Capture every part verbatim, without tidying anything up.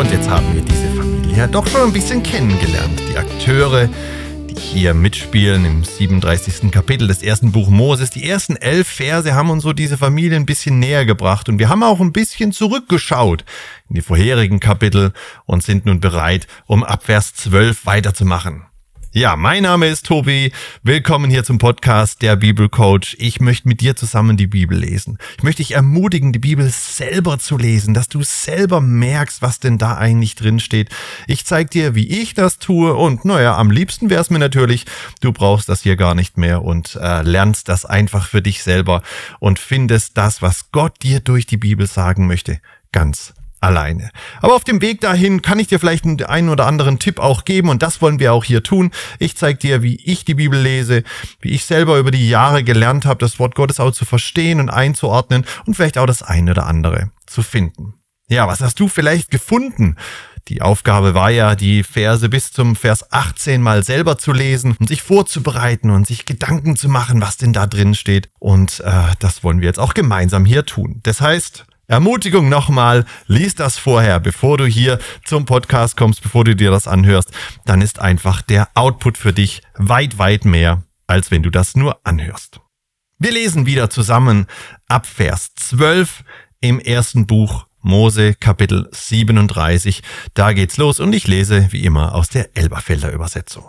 Und jetzt haben wir diese Familie ja doch schon ein bisschen kennengelernt. Die Akteure, die hier mitspielen im siebenunddreißigsten Kapitel des ersten Buch Moses. Die ersten elf Verse haben uns so diese Familie ein bisschen näher gebracht. Und wir haben auch ein bisschen zurückgeschaut in die vorherigen Kapitel und sind nun bereit, um ab Vers zwölf weiterzumachen. Ja, mein Name ist Tobi. Willkommen hier zum Podcast Der Bibelcoach. Ich möchte mit dir zusammen die Bibel lesen. Ich möchte dich ermutigen, die Bibel selber zu lesen, dass du selber merkst, was denn da eigentlich drin steht. Ich zeige dir, wie ich das tue und naja, am liebsten wäre es mir natürlich, du brauchst das hier gar nicht mehr und äh, lernst das einfach für dich selber und findest das, was Gott dir durch die Bibel sagen möchte, ganz alleine. Aber auf dem Weg dahin kann ich dir vielleicht einen, einen oder anderen Tipp auch geben und das wollen wir auch hier tun. Ich zeige dir, wie ich die Bibel lese, wie ich selber über die Jahre gelernt habe, das Wort Gottes auch zu verstehen und einzuordnen und vielleicht auch das eine oder andere zu finden. Ja, was hast du vielleicht gefunden? Die Aufgabe war ja, die Verse bis zum Vers achtzehn mal selber zu lesen und sich vorzubereiten und sich Gedanken zu machen, was denn da drin steht. Und äh, das wollen wir jetzt auch gemeinsam hier tun. Das heißt, Ermutigung nochmal, lies das vorher, bevor du hier zum Podcast kommst, bevor du dir das anhörst. Dann ist einfach der Output für dich weit, weit mehr, als wenn du das nur anhörst. Wir lesen wieder zusammen ab Vers zwölf im ersten Buch Mose, Kapitel siebenunddreißig. Da geht's los und ich lese wie immer aus der Elberfelder Übersetzung.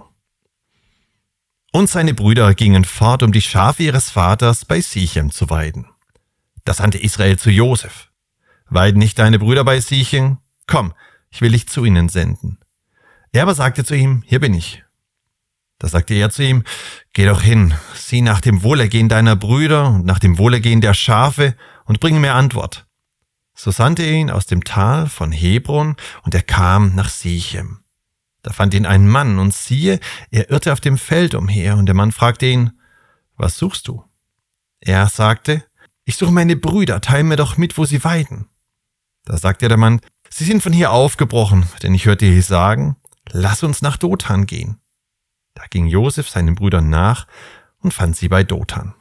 Und seine Brüder gingen fort, um die Schafe ihres Vaters bei Sichem zu weiden. Da sandte Israel zu Josef: Weiden nicht deine Brüder bei Sichem? Komm, ich will dich zu ihnen senden. Er aber sagte zu ihm: Hier bin ich. Da sagte er zu ihm: Geh doch hin, sieh nach dem Wohlergehen deiner Brüder und nach dem Wohlergehen der Schafe und bringe mir Antwort. So sandte er ihn aus dem Tal von Hebron und er kam nach Sichem. Da fand ihn ein Mann und siehe, er irrte auf dem Feld umher und der Mann fragte ihn: Was suchst du? Er sagte: Ich suche meine Brüder, teil mir doch mit, wo sie weiden. Da sagte der Mann: Sie sind von hier aufgebrochen, denn ich hörte hier sagen, lass uns nach Dothan gehen. Da ging Josef seinen Brüdern nach und fand sie bei Dothan.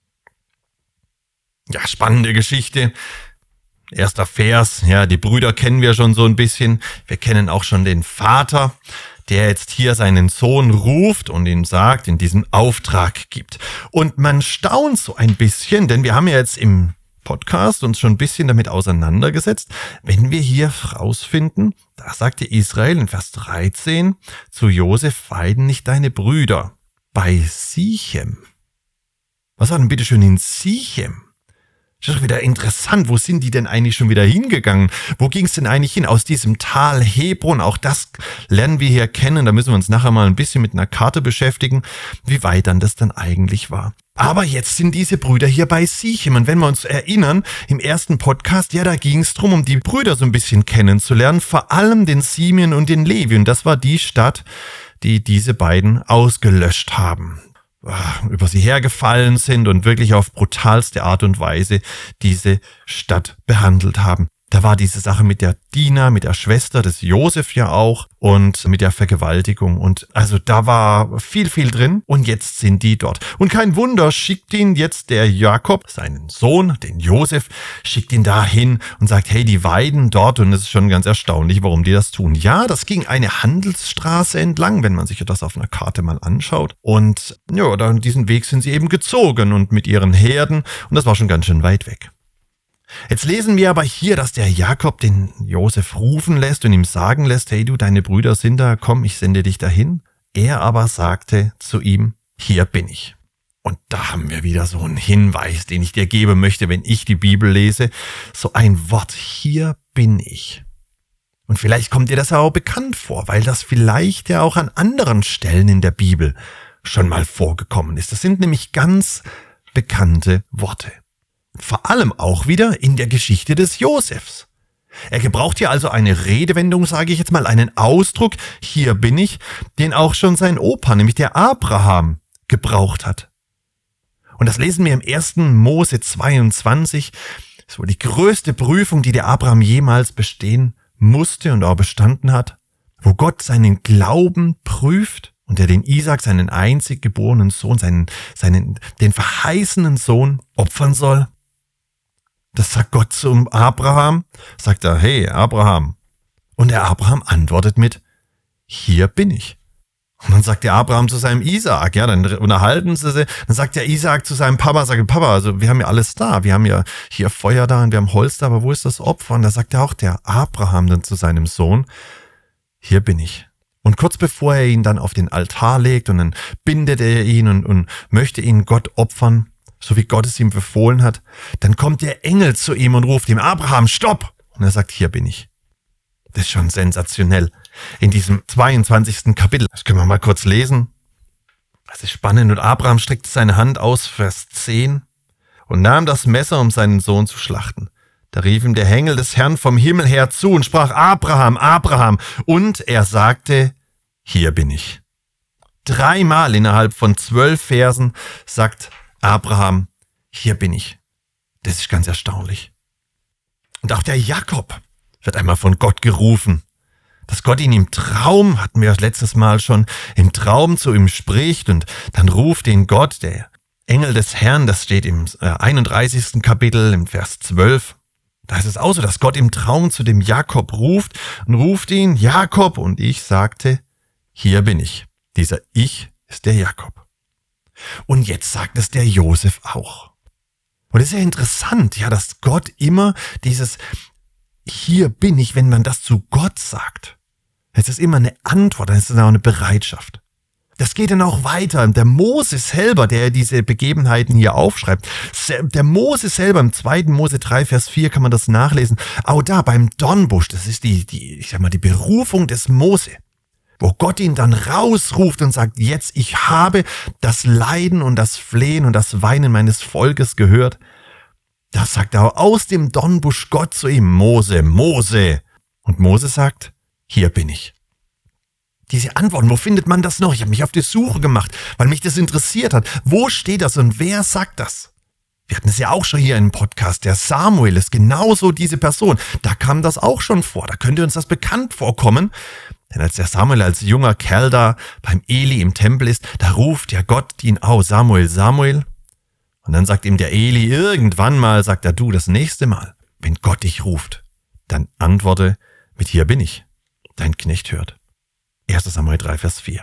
Ja, spannende Geschichte. Erster Vers, ja, die Brüder kennen wir schon so ein bisschen. Wir kennen auch schon den Vater, der jetzt hier seinen Sohn ruft und ihm sagt, in diesem Auftrag gibt. Und man staunt so ein bisschen, denn wir haben ja jetzt im Podcast uns schon ein bisschen damit auseinandergesetzt, wenn wir hier rausfinden, da sagte Israel in Vers dreizehn zu Josef: Weiden nicht deine Brüder bei Sichem. Was war denn bitte schön in Sichem? Das ist doch wieder interessant, wo sind die denn eigentlich schon wieder hingegangen? Wo ging es denn eigentlich hin? Aus diesem Tal Hebron, auch das lernen wir hier kennen, da müssen wir uns nachher mal ein bisschen mit einer Karte beschäftigen, wie weit dann das dann eigentlich war. Aber jetzt sind diese Brüder hier bei Sichem und wenn wir uns erinnern, im ersten Podcast, ja, da ging es darum, um die Brüder so ein bisschen kennenzulernen, vor allem den Simeon und den Levi, und das war die Stadt, die diese beiden ausgelöscht haben, über sie hergefallen sind und wirklich auf brutalste Art und Weise diese Stadt behandelt haben. Da war diese Sache mit der Dina, mit der Schwester des Josef ja auch und mit der Vergewaltigung. Und also da war viel, viel drin und jetzt sind die dort. Und kein Wunder, schickt ihn jetzt der Jakob, seinen Sohn, den Josef, schickt ihn dahin und sagt, hey, die weiden dort. Und es ist schon ganz erstaunlich, warum die das tun. Ja, das ging eine Handelsstraße entlang, wenn man sich das auf einer Karte mal anschaut. Und ja, dann diesen Weg sind sie eben gezogen und mit ihren Herden. Und das war schon ganz schön weit weg. Jetzt lesen wir aber hier, dass der Jakob den Josef rufen lässt und ihm sagen lässt, hey du, deine Brüder sind da, komm, ich sende dich dahin. Er aber sagte zu ihm, hier bin ich. Und da haben wir wieder so einen Hinweis, den ich dir geben möchte, wenn ich die Bibel lese. So ein Wort, hier bin ich. Und vielleicht kommt dir das ja auch bekannt vor, weil das vielleicht ja auch an anderen Stellen in der Bibel schon mal vorgekommen ist. Das sind nämlich ganz bekannte Worte. Vor allem auch wieder in der Geschichte des Josefs. Er gebraucht hier also eine Redewendung, sage ich jetzt mal, einen Ausdruck, hier bin ich, den auch schon sein Opa, nämlich der Abraham, gebraucht hat. Und das lesen wir im ersten Mose zweiundzwanzig, das war die größte Prüfung, die der Abraham jemals bestehen musste und auch bestanden hat, wo Gott seinen Glauben prüft und er den Isaak, seinen einzig geborenen Sohn, seinen, seinen, den verheißenen Sohn opfern soll. Das sagt Gott zum Abraham, sagt er, hey Abraham, Und der Abraham antwortet mit, hier bin ich. Und dann sagt der Abraham zu seinem Isaak, ja, dann unterhalten sie sich, dann sagt der Isaak zu seinem Papa, sagt, Papa, also wir haben ja alles da, wir haben ja hier Feuer da und wir haben Holz da, aber wo ist das Opfer? Und da sagt ja auch der Abraham dann zu seinem Sohn, hier bin ich. Und kurz bevor er ihn dann auf den Altar legt und dann bindet er ihn und, und möchte ihn Gott opfern, so wie Gott es ihm befohlen hat, dann kommt der Engel zu ihm und ruft ihm, Abraham, stopp! Und er sagt, hier bin ich. Das ist schon sensationell. In diesem zweiundzwanzigsten Kapitel, das können wir mal kurz lesen. Das ist spannend. Und Abraham streckte seine Hand aus, Vers zehn, und nahm das Messer, um seinen Sohn zu schlachten. Da rief ihm der Engel des Herrn vom Himmel her zu und sprach, Abraham, Abraham. Und er sagte, hier bin ich. Dreimal innerhalb von zwölf Versen sagt Abraham, hier bin ich. Das ist ganz erstaunlich. Und auch der Jakob wird einmal von Gott gerufen. Dass Gott ihn im Traum, hatten wir letztes Mal schon, im Traum zu ihm spricht und dann ruft ihn Gott, der Engel des Herrn, das steht im einunddreißigsten Kapitel, im Vers zwölf. Da ist es auch so, dass Gott im Traum zu dem Jakob ruft und ruft ihn, Jakob, und ich sagte, hier bin ich. Dieser Ich ist der Jakob. Und jetzt sagt es der Josef auch. Und es ist ja interessant, ja, dass Gott immer dieses hier bin ich, wenn man das zu Gott sagt. Es ist immer eine Antwort, es ist auch eine Bereitschaft. Das geht dann auch weiter. Der Mose selber, der diese Begebenheiten hier aufschreibt, der Mose selber im zweiten Mose drei, Vers vier kann man das nachlesen. Auch da beim Dornbusch, das ist die, die, ich sag mal, die Berufung des Mose, wo Gott ihn dann rausruft und sagt, jetzt, ich habe das Leiden und das Flehen und das Weinen meines Volkes gehört. Das sagt er aus dem Dornbusch Gott zu ihm, Mose, Mose. Und Mose sagt, hier bin ich. Diese Antworten, wo findet man das noch? Ich habe mich auf die Suche gemacht, weil mich das interessiert hat. Wo steht das und wer sagt das? Wir hatten es ja auch schon hier im Podcast. Der Samuel ist genauso diese Person. Da kam das auch schon vor. Da könnte uns das bekannt vorkommen. Denn als der Samuel als junger Kerl da beim Eli im Tempel ist, da ruft ja Gott ihn aus, Samuel, Samuel. Und dann sagt ihm der Eli irgendwann mal, sagt er, du, das nächste Mal, wenn Gott dich ruft, dann antworte mit hier bin ich, dein Knecht hört. erstes Samuel drei, Vers vier.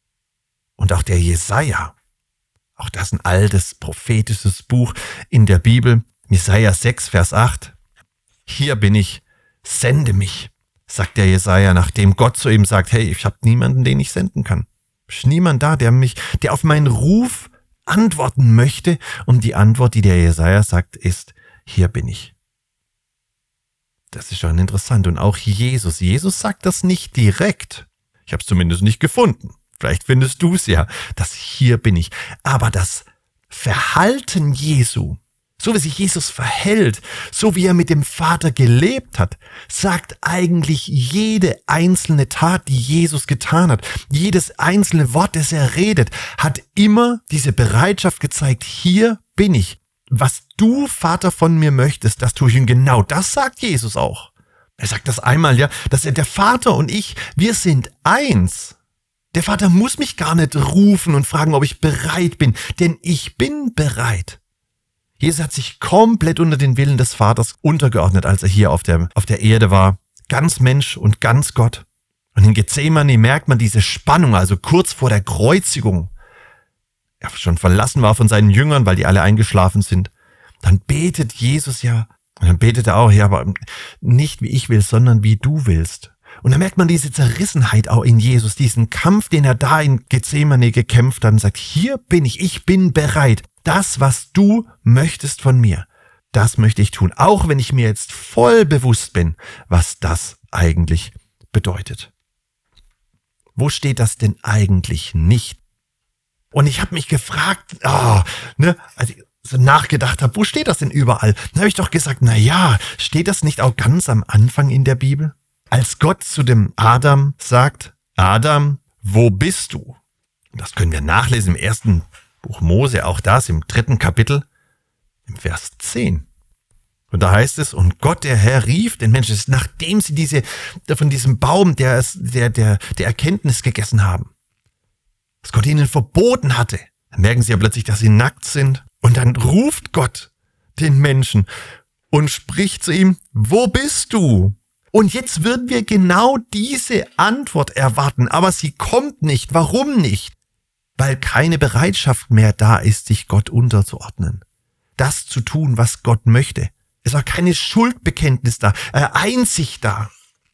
Und auch der Jesaja, auch das ein altes prophetisches Buch in der Bibel, Jesaja sechs, Vers acht. Hier bin ich, sende mich, sagt der Jesaja, nachdem Gott zu ihm sagt, hey, ich habe niemanden, den ich senden kann. Es ist niemand da, der mich, der auf meinen Ruf antworten möchte. Und die Antwort, die der Jesaja sagt, ist, hier bin ich. Das ist schon interessant. Und auch Jesus, Jesus sagt das nicht direkt. Ich habe es zumindest nicht gefunden. Vielleicht findest du es ja, dass hier bin ich. Aber das Verhalten Jesu, so wie sich Jesus verhält, so wie er mit dem Vater gelebt hat, sagt eigentlich jede einzelne Tat, die Jesus getan hat, jedes einzelne Wort, das er redet, hat immer diese Bereitschaft gezeigt, hier bin ich. Was du, Vater, von mir möchtest, das tue ich. Und genau das sagt Jesus auch. Er sagt das einmal, ja, dass er, der Vater und ich, wir sind eins. Der Vater muss mich gar nicht rufen und fragen, ob ich bereit bin, denn ich bin bereit. Jesus hat sich komplett unter den Willen des Vaters untergeordnet, als er hier auf der, auf der Erde war. Ganz Mensch und ganz Gott. Und in Gethsemane merkt man diese Spannung, also kurz vor der Kreuzigung. Er schon verlassen war von seinen Jüngern, weil die alle eingeschlafen sind. Dann betet Jesus ja, und dann betet er auch, ja, aber nicht wie ich will, sondern wie du willst. Und dann merkt man diese Zerrissenheit auch in Jesus, diesen Kampf, den er da in Gethsemane gekämpft hat und sagt, hier bin ich, ich bin bereit. Das, was du möchtest von mir, das möchte ich tun. Auch wenn ich mir jetzt voll bewusst bin, was das eigentlich bedeutet. Wo steht das denn eigentlich nicht? Und ich habe mich gefragt, oh, ne, als ich so nachgedacht habe, wo steht das denn überall? Dann habe ich doch gesagt, na ja, steht das nicht auch ganz am Anfang in der Bibel? Als Gott zu dem Adam sagt, Adam, wo bist du? Das können wir nachlesen im ersten Buch Mose, auch das im dritten Kapitel, im Vers zehn. Und da heißt es, und Gott, der Herr, rief den Menschen, nachdem sie diese, von diesem Baum der, der, der, der Erkenntnis gegessen haben, was Gott ihnen verboten hatte. Dann merken sie ja plötzlich, dass sie nackt sind. Und dann ruft Gott den Menschen und spricht zu ihm, wo bist du? Und jetzt würden wir genau diese Antwort erwarten, aber sie kommt nicht. Warum nicht? Weil keine Bereitschaft mehr da ist, sich Gott unterzuordnen. Das zu tun, was Gott möchte. Es war keine Schuldbekenntnis da, äh, Einsicht da.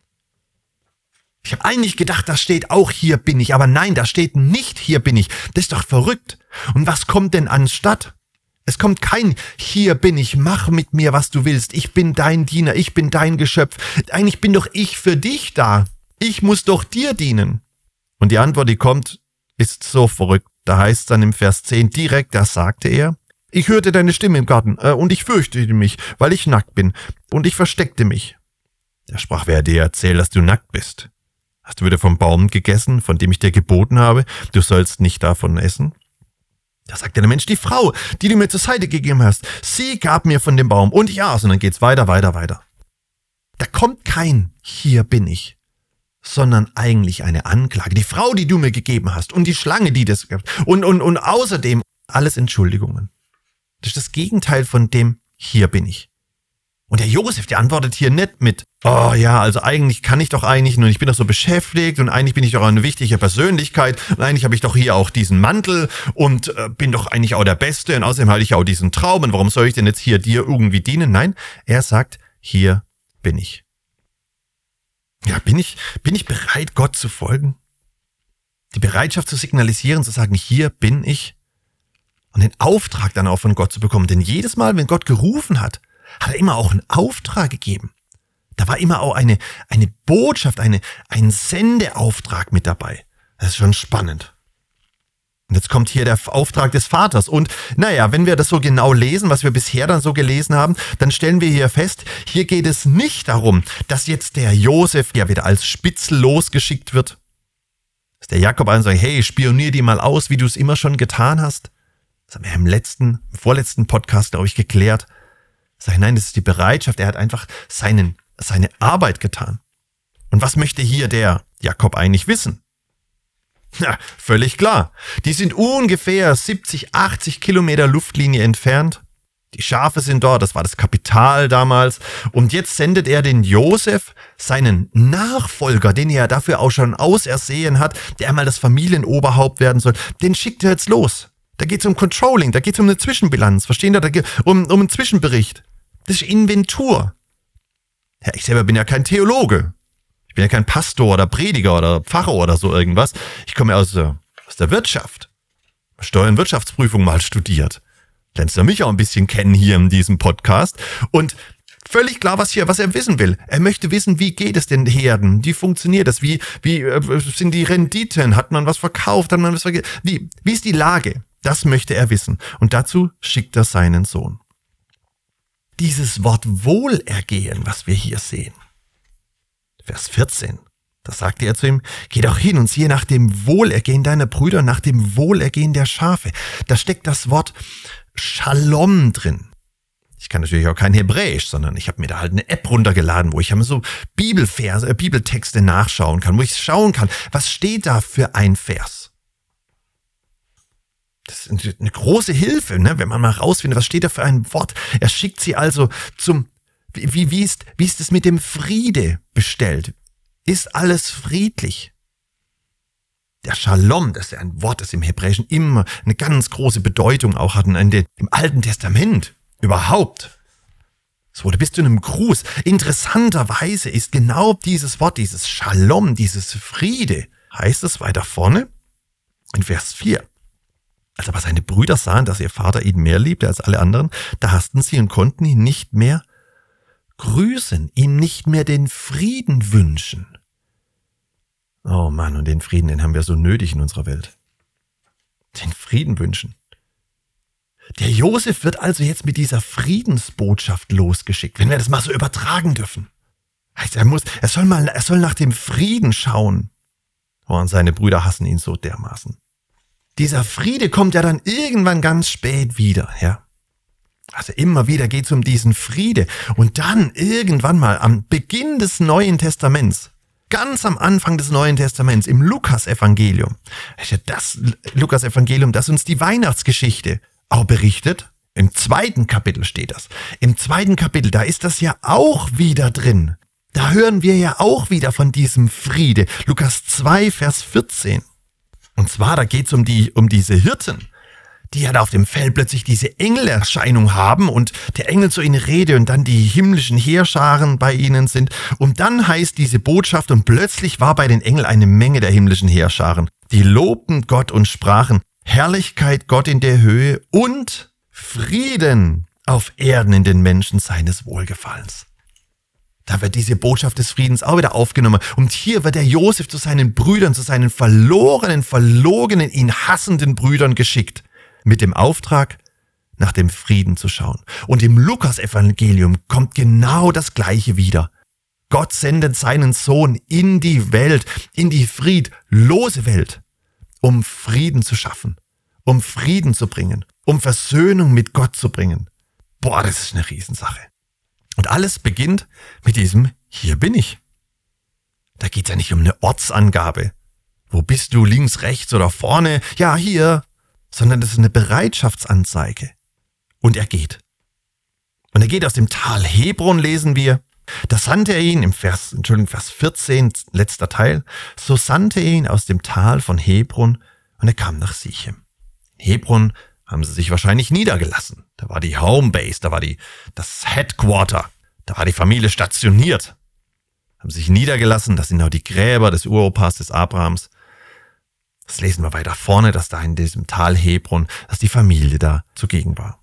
Ich habe eigentlich gedacht, da steht auch, hier bin ich. Aber nein, da steht nicht, hier bin ich. Das ist doch verrückt. Und was kommt denn anstatt? Es kommt kein, hier bin ich, mach mit mir, was du willst. Ich bin dein Diener, ich bin dein Geschöpf. Eigentlich bin doch ich für dich da. Ich muss doch dir dienen. Und die Antwort, die kommt, ist so verrückt. Da heißt es dann im Vers zehn direkt, da sagte er, ich hörte deine Stimme im Garten äh, und ich fürchtete mich, weil ich nackt bin. Und ich versteckte mich. Da sprach, wer dir erzählt, dass du nackt bist? Hast du wieder vom Baum gegessen, von dem ich dir geboten habe, du sollst nicht davon essen? Da sagte der Mensch, die Frau, die du mir zur Seite gegeben hast, sie gab mir von dem Baum und ich aß. Und dann geht's weiter, weiter, weiter. Da kommt kein, hier bin ich, sondern eigentlich eine Anklage. Die Frau, die du mir gegeben hast und die Schlange, die das gab und, und, und außerdem alles Entschuldigungen. Das ist das Gegenteil von dem, hier bin ich. Und der Josef, der antwortet hier nicht mit, oh ja, also eigentlich kann ich doch eigentlich und ich bin doch so beschäftigt und eigentlich bin ich doch eine wichtige Persönlichkeit und eigentlich habe ich doch hier auch diesen Mantel und äh, bin doch eigentlich auch der Beste und außerdem halte ich auch diesen Traum und warum soll ich denn jetzt hier dir irgendwie dienen? Nein, er sagt, hier bin ich. Ja, bin ich, bin ich bereit, Gott zu folgen? Die Bereitschaft zu signalisieren, zu sagen, hier bin ich und den Auftrag dann auch von Gott zu bekommen. Denn jedes Mal, wenn Gott gerufen hat, hat er immer auch einen Auftrag gegeben. Da war immer auch eine, eine Botschaft, eine, ein Sendeauftrag mit dabei. Das ist schon spannend. Und jetzt kommt hier der Auftrag des Vaters. Und naja, wenn wir das so genau lesen, was wir bisher dann so gelesen haben, dann stellen wir hier fest, hier geht es nicht darum, dass jetzt der Josef ja wieder als Spitzel losgeschickt wird. Dass der Jakob also sagt, hey, spionier die mal aus, wie du es immer schon getan hast. Das haben wir im letzten, im vorletzten Podcast, glaube ich, geklärt. Sag, nein, das ist die Bereitschaft. Er hat einfach seinen, seine Arbeit getan. Und was möchte hier der Jakob eigentlich wissen? Ja, völlig klar. Die sind ungefähr siebzig, achtzig Kilometer Luftlinie entfernt. Die Schafe sind dort, das war das Kapital damals. Und jetzt sendet er den Josef, seinen Nachfolger, den er dafür auch schon ausersehen hat, der einmal das Familienoberhaupt werden soll, den schickt er jetzt los. Da geht es um Controlling, da geht es um eine Zwischenbilanz, verstehen Sie? Da geht es um, um einen Zwischenbericht. Das ist Inventur. Ja, ich selber bin ja kein Theologe. Ich bin ja kein Pastor oder Prediger oder Pfarrer oder so irgendwas. Ich komme ja aus, äh, aus der Wirtschaft. Steuer- und Wirtschaftsprüfung mal studiert. Lernst du mich auch ein bisschen kennen hier in diesem Podcast. Und völlig klar, was hier, was er wissen will. Er möchte wissen, wie geht es den Herden? Wie funktioniert das? Wie, wie äh, sind die Renditen? Hat man was verkauft? Hat man was verge- wie, wie ist die Lage? Das möchte er wissen. Und dazu schickt er seinen Sohn. Dieses Wort Wohlergehen, was wir hier sehen. Vers vierzehn. Da sagte er zu ihm, geh doch hin und siehe nach dem Wohlergehen deiner Brüder, nach dem Wohlergehen der Schafe. Da steckt das Wort Shalom drin. Ich kann natürlich auch kein Hebräisch, sondern ich habe mir da halt eine App runtergeladen, wo ich so Bibelverse, äh, Bibeltexte nachschauen kann, wo ich schauen kann, was steht da für ein Vers. Das ist eine große Hilfe, ne, wenn man mal rausfindet, was steht da für ein Wort. Er schickt sie also zum, wie, wie, ist, wie ist es mit dem Friede bestellt? Ist alles friedlich? Der Shalom, das ist ja ein Wort, das im Hebräischen immer eine ganz große Bedeutung auch hat, in den, im Alten Testament überhaupt. Es wurde bis zu einem Gruß. Interessanterweise ist genau dieses Wort, dieses Shalom, dieses Friede, heißt es weiter vorne in Vers vier. Als aber seine Brüder sahen, dass ihr Vater ihn mehr liebte als alle anderen, da hassten sie und konnten ihn nicht mehr grüßen, ihm nicht mehr den Frieden wünschen. Oh Mann, und den Frieden, den haben wir so nötig in unserer Welt. Den Frieden wünschen. Der Josef wird also jetzt mit dieser Friedensbotschaft losgeschickt, wenn wir das mal so übertragen dürfen. Heißt, er muss, er soll mal, er soll nach dem Frieden schauen. Oh, und seine Brüder hassen ihn so dermaßen. Dieser Friede kommt ja dann irgendwann ganz spät wieder, ja. Also immer wieder geht es um diesen Friede. Und dann irgendwann mal am Beginn des Neuen Testaments, ganz am Anfang des Neuen Testaments, im Lukas-Evangelium, das Lukas-Evangelium, das uns die Weihnachtsgeschichte auch berichtet. Im zweiten Kapitel steht das. Im zweiten Kapitel, da ist das ja auch wieder drin. Da hören wir ja auch wieder von diesem Friede. Lukas zwei, Vers vierzehn. Und zwar, da geht es um, die, um diese Hirten, die ja da auf dem Feld plötzlich diese Engelerscheinung haben und der Engel zu ihnen redet und dann die himmlischen Heerscharen bei ihnen sind. Und dann heißt diese Botschaft, und plötzlich war bei den Engeln eine Menge der himmlischen Heerscharen. Die lobten Gott und sprachen, Herrlichkeit Gott in der Höhe und Frieden auf Erden in den Menschen seines Wohlgefallens. Da wird diese Botschaft des Friedens auch wieder aufgenommen. Und hier wird der Josef zu seinen Brüdern, zu seinen verlorenen, verlogenen, ihn hassenden Brüdern geschickt, mit dem Auftrag, nach dem Frieden zu schauen. Und im Lukas-Evangelium kommt genau das Gleiche wieder. Gott sendet seinen Sohn in die Welt, in die friedlose Welt, um Frieden zu schaffen, um Frieden zu bringen, um Versöhnung mit Gott zu bringen. Boah, das ist eine Riesensache. Und alles beginnt mit diesem Hier bin ich. Da geht es ja nicht um eine Ortsangabe. Wo bist du, links, rechts oder vorne? Ja, hier. Sondern das ist eine Bereitschaftsanzeige. Und er geht. Und er geht aus dem Tal Hebron, lesen wir. Da sandte er ihn im Vers, Entschuldigung, Vers vierzehn, letzter Teil. So sandte er ihn aus dem Tal von Hebron und er kam nach Sichem. In Hebron haben sie sich wahrscheinlich niedergelassen. Da war die Homebase, da war die, das Headquarter, da war die Familie stationiert. Haben sich niedergelassen, das sind auch die Gräber des Uropas des Abrahams. Das lesen wir weiter vorne, dass da in diesem Tal Hebron, dass die Familie da zugegen war.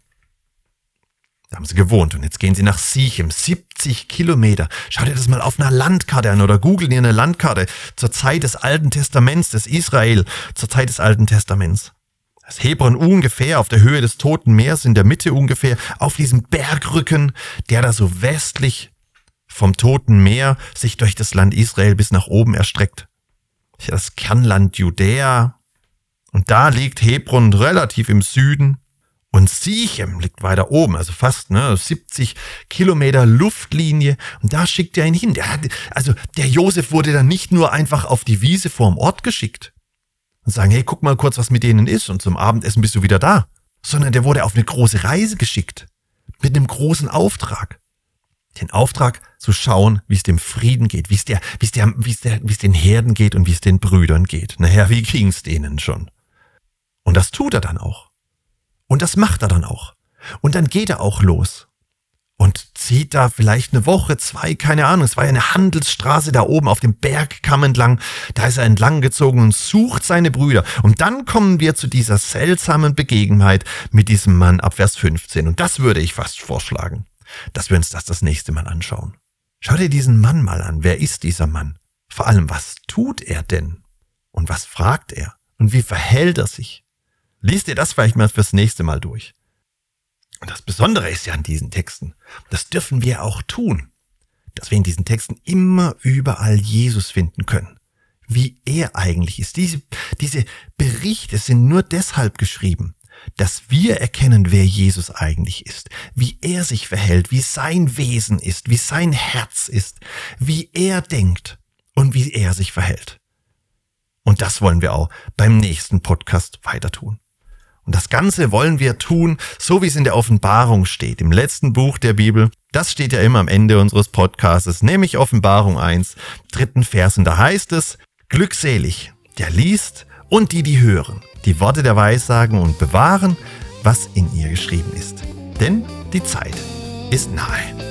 Da haben sie gewohnt und jetzt gehen sie nach Sichem, siebzig Kilometer. Schaut ihr das mal auf einer Landkarte an oder googelt ihr eine Landkarte zur Zeit des Alten Testaments, des Israel, zur Zeit des Alten Testaments. Das Hebron ungefähr auf der Höhe des Toten Meers, in der Mitte ungefähr, auf diesem Bergrücken, der da so westlich vom Toten Meer sich durch das Land Israel bis nach oben erstreckt. Das Kernland Judäa. Und da liegt Hebron relativ im Süden. Und Sichem liegt weiter oben, also fast ne, siebzig Kilometer Luftlinie. Und da schickt er ihn hin. Der hat, also der Josef wurde dann nicht nur einfach auf die Wiese vorm Ort geschickt und sagen, hey, guck mal kurz, was mit denen ist und zum Abendessen bist du wieder da. Sondern der wurde auf eine große Reise geschickt. Mit einem großen Auftrag. Den Auftrag zu schauen, wie es dem Frieden geht, wie es der, wie es der, wie es der, wie es den Herden geht und wie es den Brüdern geht. Naja, wie ging's denen schon? Und das tut er dann auch. Und das macht er dann auch. Und dann geht er auch los. Und zieht da vielleicht eine Woche, zwei, keine Ahnung. Es war ja eine Handelsstraße da oben auf dem Bergkamm entlang. Da ist er entlang gezogen und sucht seine Brüder. Und dann kommen wir zu dieser seltsamen Begebenheit mit diesem Mann ab Vers fünfzehn. Und das würde ich fast vorschlagen, dass wir uns das das nächste Mal anschauen. Schau dir diesen Mann mal an. Wer ist dieser Mann? Vor allem, was tut er denn? Und was fragt er? Und wie verhält er sich? Lies dir das vielleicht mal fürs nächste Mal durch. Und das Besondere ist ja an diesen Texten, das dürfen wir auch tun, dass wir in diesen Texten immer überall Jesus finden können. Wie er eigentlich ist. Diese, diese Berichte sind nur deshalb geschrieben, dass wir erkennen, wer Jesus eigentlich ist, wie er sich verhält, wie sein Wesen ist, wie sein Herz ist, wie er denkt und wie er sich verhält. Und das wollen wir auch beim nächsten Podcast weiter tun. Und das Ganze wollen wir tun, so wie es in der Offenbarung steht, im letzten Buch der Bibel. Das steht ja immer am Ende unseres Podcasts, nämlich Offenbarung eins, dritten Vers. Und da heißt es, glückselig, der liest und die, die hören, die Worte der Weissagen und bewahren, was in ihr geschrieben ist. Denn die Zeit ist nahe.